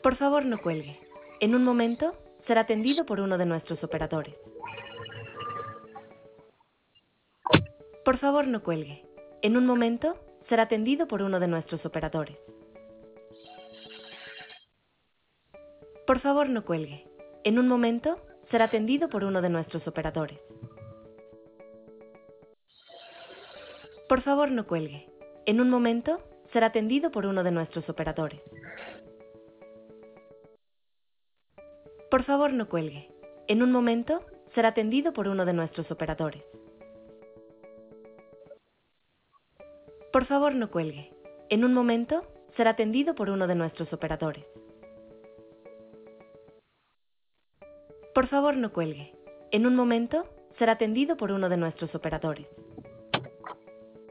Por favor, no cuelgue. En un momento, será atendido por uno de nuestros operadores. Por favor, no cuelgue. En un momento, será atendido por uno de nuestros operadores. Por favor, no cuelgue. En un momento, será atendido por uno de nuestros operadores. Por favor, no cuelgue. En un momento, será atendido por uno de nuestros operadores. Por favor, no cuelgue. En un momento, será atendido por uno de nuestros operadores. Por favor, no cuelgue. En un momento, será atendido por uno de nuestros operadores. Por favor, no cuelgue. En un momento, será atendido por uno de nuestros operadores.